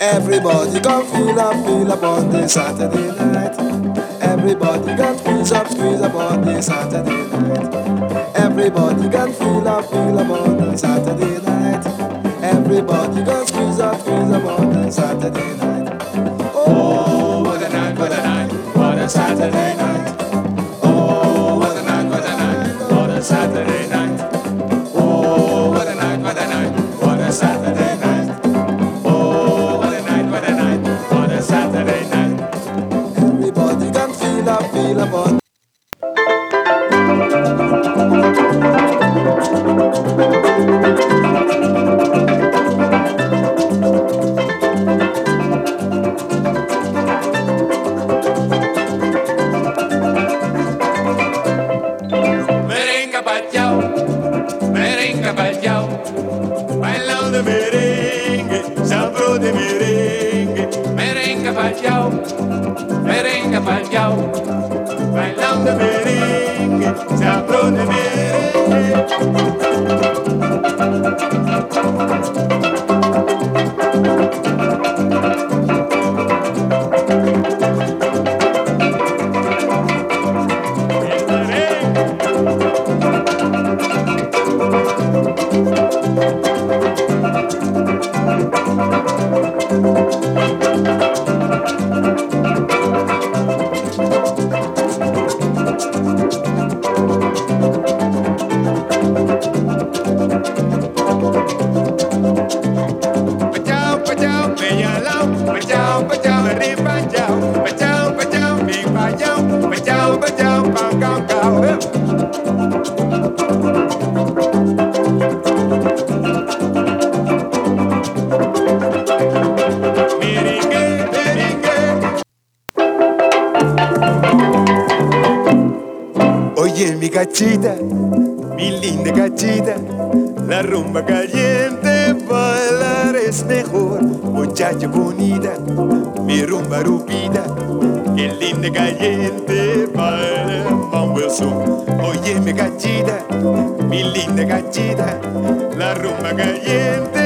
Everybody gon' feel up on this Saturday night. Everybody gon' squeeze up on this Saturday night. Everybody gon' feel up on this Saturday night. Everybody gon' squeeze up on this Saturday night. Oh, what a night, what a Saturday night. Oh, what a night, what a Saturday night. Oh, what a night, what a Saturday night. Oh, what a night, what a Saturday night. Everybody can feel up on. Merengue pa'l bailando merengue, sabro de merengue. Merengue pa'l bailando merengue, sabro de merengue. Oye mi gachita, mi linda gachita, la rumba caliente, bailar es mejor. Muchacha bonita, mi rumba rupita, que linda caliente, baila mambo el son. Oye mi gachita, mi linda gachita, la rumba caliente.